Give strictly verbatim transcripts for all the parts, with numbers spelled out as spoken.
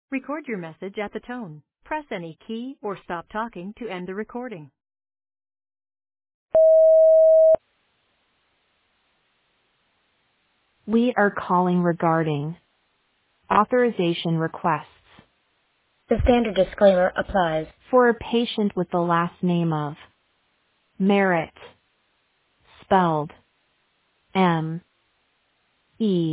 Record your message at the tone. Press any key or stop talking to end the recording. We are calling regarding authorization requests The standard disclaimer applies. for a patient with the last name of Merritt, spelled M E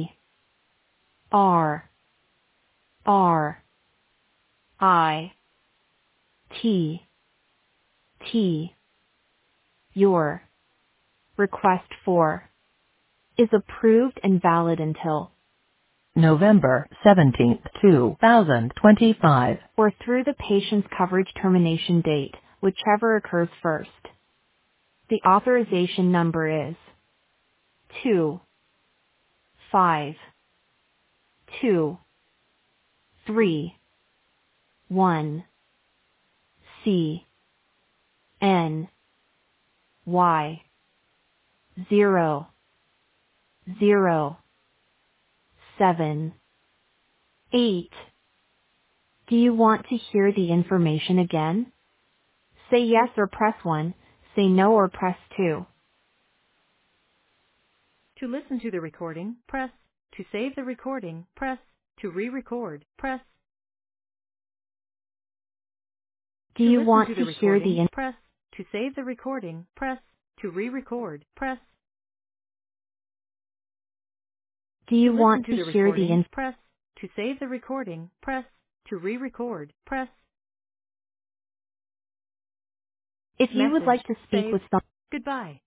R R I T T. Your request for is approved and valid until November seventeenth, two thousand twenty-five. or through the patient's coverage termination date, whichever occurs first. The authorization number is two five two three one C N Y zero zero seven eight. Do you want to hear the information again? Say yes or press one, say no or press two. To listen to the recording, press. To save the recording, press. To re-record, press. Do To you listen want to the to hear the recording, in- press. To save the recording, press. To re-record, press. Do To you listen want to to the hear the recording, in- press. To save the recording, press. To re-record, press. If you would Message like to speak saved. with someone Goodbye.